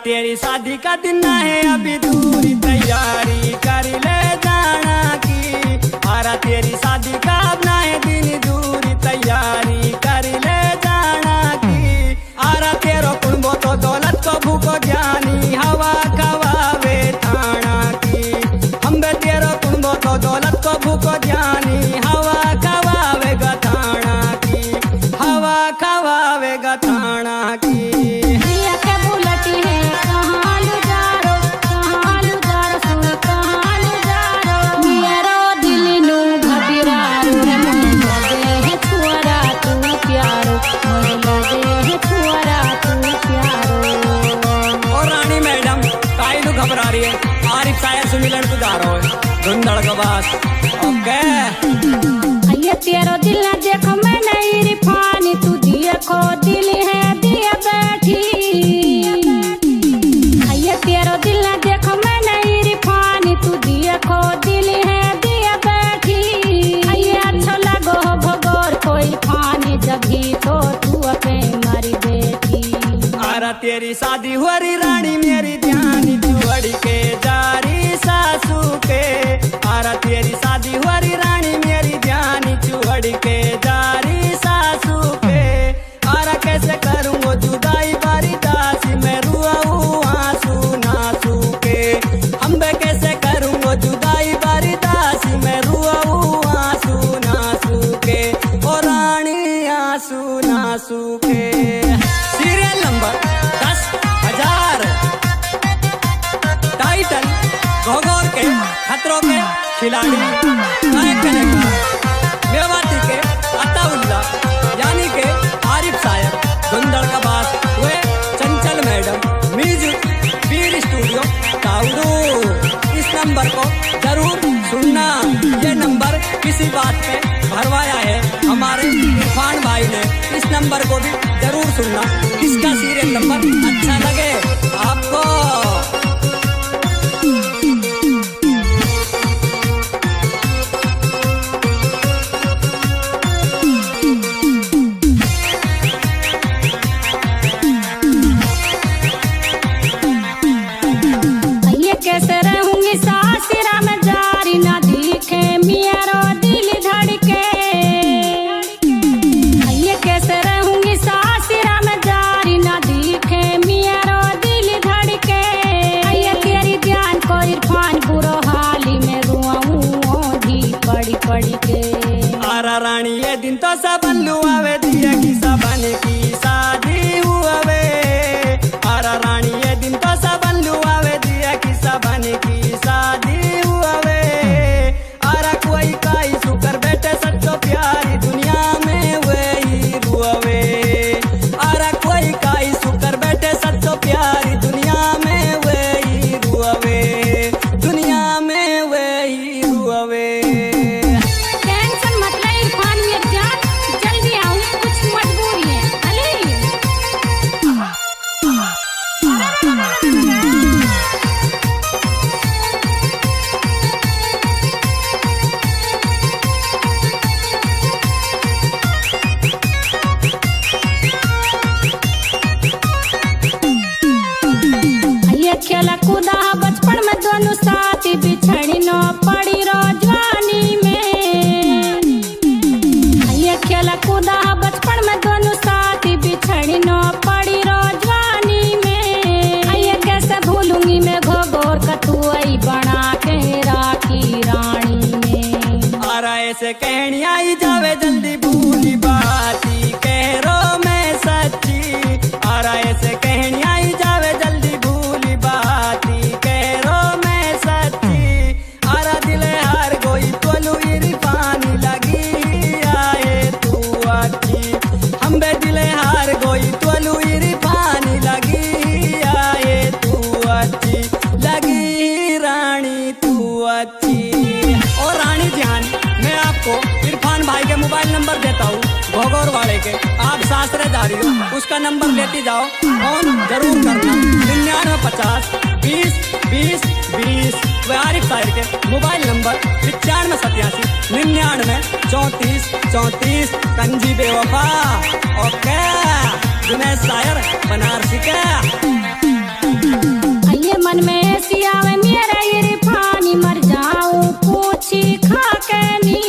तेरी शादी का दिन है अभी दूरी तैयारी कर ले जाना की। आरा तेरी शादी का अपना है दिन दूरी तैयारी कर ले जाना की। आरा तेरो कुंबो तो दौलत को भूको ज्ञानी हवा खवावे थाना की। हम बे तेरो कुंबो तो दौलत को भूको ज्ञानी हवा खवावेगा थाना की। हवा खवावेगा थाना की। घबरा रही है आरिफ शायर से मिलन तू जा रहा है धुंधड़ का बास। ओके ये तेरो दिल ना देखो मैं नहीं रिफानी तू देखो दिल है दिया बैठी। ये तेरो दिल ना देखो मैं नहीं रिफानी तू देखो दिल है दिया बैठी। ये अच्छा लगो हो भगोर कोई फानी जगी तो तू अपने मरी बेटी। आरा तेरी शादी हुआ री रानी मेरी ध्यानी चुहड़ के जारी सासू के। आरा तेरी शादी हुआ री रानी मेरी ध्यानी चुहड़ के जारी सासू के। आरा कैसे करूँगो जुदाई बारी दासी मैं रुआऊँ आंसू नासू के। हम बे कैसे करूँगो जुदाई बारी दासी मैं रुआऊँ आंसू नासू के। ओ रानी आंसू नासू के। सीरियल नंबर 10,000 टाइटल घोघोर के खतरों के खिलाड़ी नायक कलाकार मेवाती के अताउल्ला यानी के आरिफ शायर धुंधड़ का बास हुए Chanchal madam music Veer studio Tauru. इस नंबर को जरूर सुनना। ये नंबर किसी बात पे भरवाया है हमारे इरफान भाई ने। इस नंबर को भी जरूर सुनना। इसका सीरियल नंबर अच्छा लगे आपको। ये कैसे रहूंगी सासरा में जारी ना दिखे मेरा दिल धड़के। ये कैसे रहूंगी सासरा में जारी ना दिखे मेरा दिल धड़के। ये तेरी ध्यान को इरफान बुरो हाली में रुआऊं धी पड़ी पड़ी के। आरा रानी ये दिन तो सबन लुआवे दिया की सबन की शादी हुआवे। आरा रानी ये दिन तो सबन लुआवे दिया की सबन की शादी हुआवे। आरा कोई काई सुकर बैठे सच्चो प्यारी दुनिया में वही रुआवे। आरा कोई काई सुकर बैठे सच्चो प्यारी दुनिया में वही रुआवे। दुनिया में वही रुआवे। टेंशन मत ले इरफान मेरे जान जल्दी आऊं कुछ मजबूरी है अली। ये खेला कूदा बचपन में दोनों साथी बिछड़ी न पड़ी रोजवानी में। ये खेला कूदा बचपन में दोनों साथी बिछड़ी न पड़ी रोजवानी में। ये कैसे भूलूंगी मैं घोघोर कटुआई बना के राखी रानी में। आरा ऐसे कहनी आई जावे जल्दी भूली बाती कह रो मैं सच्ची। आरा ऐसे कहनी आई जावे जल्दी भूली बाती कह रो मैं सच्ची। आरा दिल हार गोई तोलू इरफानी लगी आए तू अच्छी। हम बे दिल हार गोई तोलू इरफानी लगी आए तू अच्छी। लगी रानी तू अच्छी। और रानी ध्यान मैं आपको इरफान भाई के मोबाइल नंबर देता हूँ घोघोर वाले के। आप सासरे जा रही हो उसका नंबर लेती जाओ फोन जरूर करना 9950 20 20 20। वह आरिफ शायर के मोबाइल नंबर 9587 99 34 34। कंजी बेवफा। ओके जुनैद शायर बनारसी का। मन में ऐसी आवे मेरा इरफानी मर जाऊं पूछी खा के नी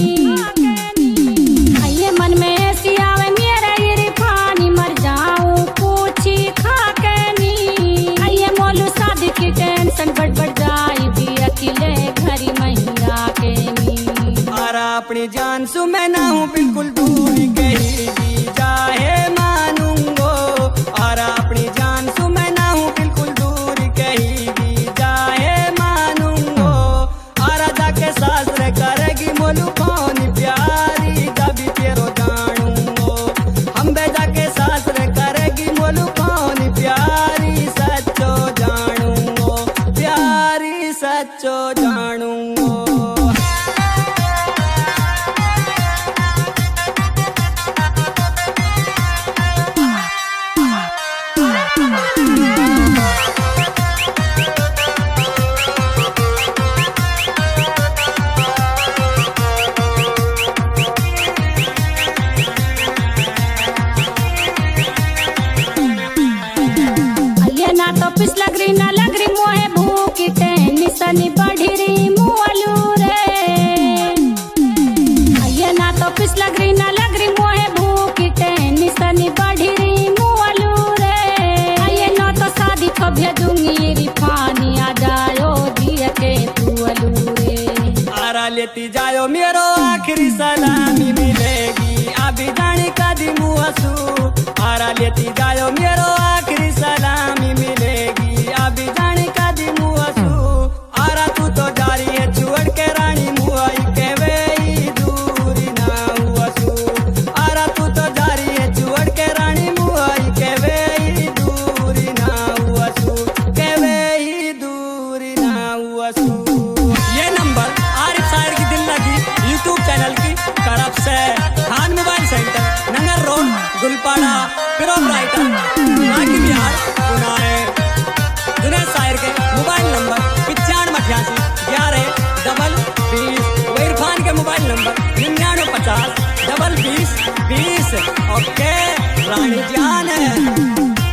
ये मन में ऐसी आवे मेरा इरफानी मर जाऊं पूछी खा के नी ये मोलू शादी की टेंशन बढ़ जाई भी अकेले घरी महिला के नी और अपनी जान सु मैं ना हूँ बिल्कुल दूर कहीं चाहे मानूंगो और अपनी जान सु मैं ना हूँ बिल्कुल दूर कहीं चाहे मानूंगो और जाके सासरे करेगी मोलू कौन प्यारी जब तेरो जानूंगो हम बे जाके सासरे करेगी मोलू कौन प्यारी सच्चो जानूंगो प्यारी सच्चो जानूंगो। ना तो पिस लग रही मोहे भूखी टेंशन बढ़ी रही मुआलू रे ये ना तो पिस लग रही मोहे भूखी टेंशन बढ़ी रही मुआलू रे ये ना तो शादी को भेजूंगी रिफानी आ जायो दिया के तुअलू रे आरा लेती जायो मेरो आखिरी सलामी मिलेगी अभी जाने का दी मुहसू आरा लेती जायो मेरो आखिरी सलामी मिलेगी अभी जाने का दी मुहसू आरा तू तो जारी है छुड़ के रानी मुआई के वे दूरी ना हुआसू आरा तू तो जारी है छुड़ के रानी मुआई के वे दूरी ना हुआसू के वे दूरी ना हुआसू। ये नंबर आरिफ शायर की दिल लगी यूट्यूब चैनल की तरफ से Khan mobile centre Nagar road गुलपाड़ा प्रोपराइटर रागी बिहार पुणे जुनेद शायर के मोबाइल नंबर 95881120 इरफान के मोबाइल नंबर 99502020। ओके रानी जान है।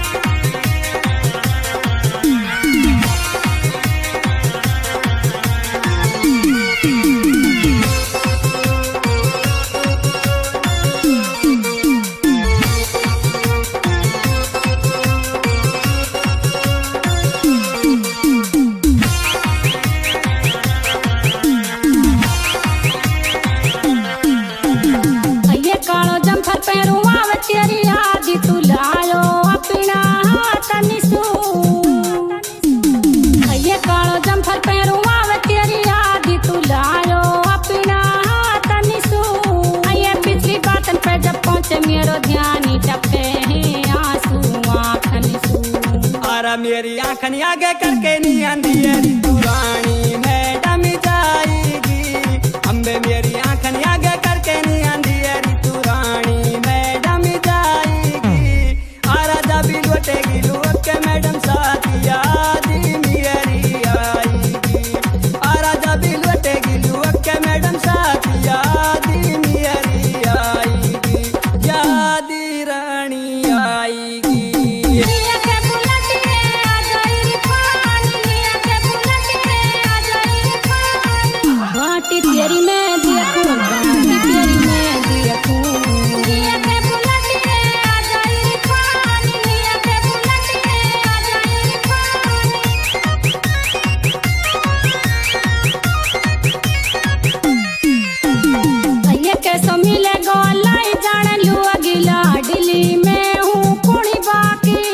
कालो जंफर पैरू आवे तेरी आदि तू लायो अपना हाथ निसू ये कालो जंफर पैरू आवे तेरी आदि तू लायो अपना हाथ निसू ये पिछली बातन पे जब पहुंचे मेरो ध्यान टपके हैं आंसू आँख निसू आरा मेरी आँखन आगे करके नहीं अंधियरी तू रानी मैडम जाएगी अम्बे मेरी आँखन आगे करके नहीं अंधियरी मैडम जाएगी आरा जबी लौटेगी लौट के मैडम साथ यादी मेरी आएगी आरा जबी लौटेगी लौट के मैडम साथ यादी मेरी आएगी यादी रानी आएगी। तेरी मैं देखूं तेरी मैं देखूं कैसो मिलेगा लाई जान लू अगिला दिल्ली में हूँ कुड़ी बाकी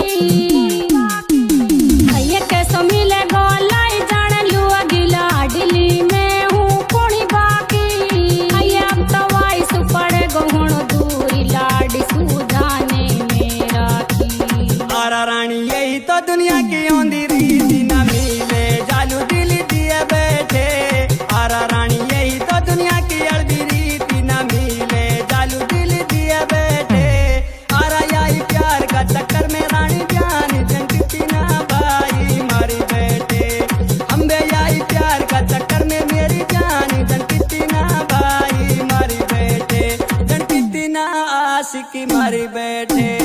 ये कैसो मिलेगा लाई जान लू अगिला दिल्ली में हूँ कुड़ी बाकी ये अब तो वाइस पड़े गोहण दूरी लाडी सुजाने मेरा की आरा रानी यही तो दुनिया की औंधी रीति न मिले जालू दिल दिए बैठे आरा रानी यही तो दुनिया की अर्धी रीति न मिले जालू दिल दिए बैठे आरा यही प्यार का चक्कर में रानी जान जनती ना भाई मारी बैठे अम्बे यही प्यार का चक्कर में मेरी जान जनती ना भाई मारी बैठे जनती ना आशिकी मारी बैठे।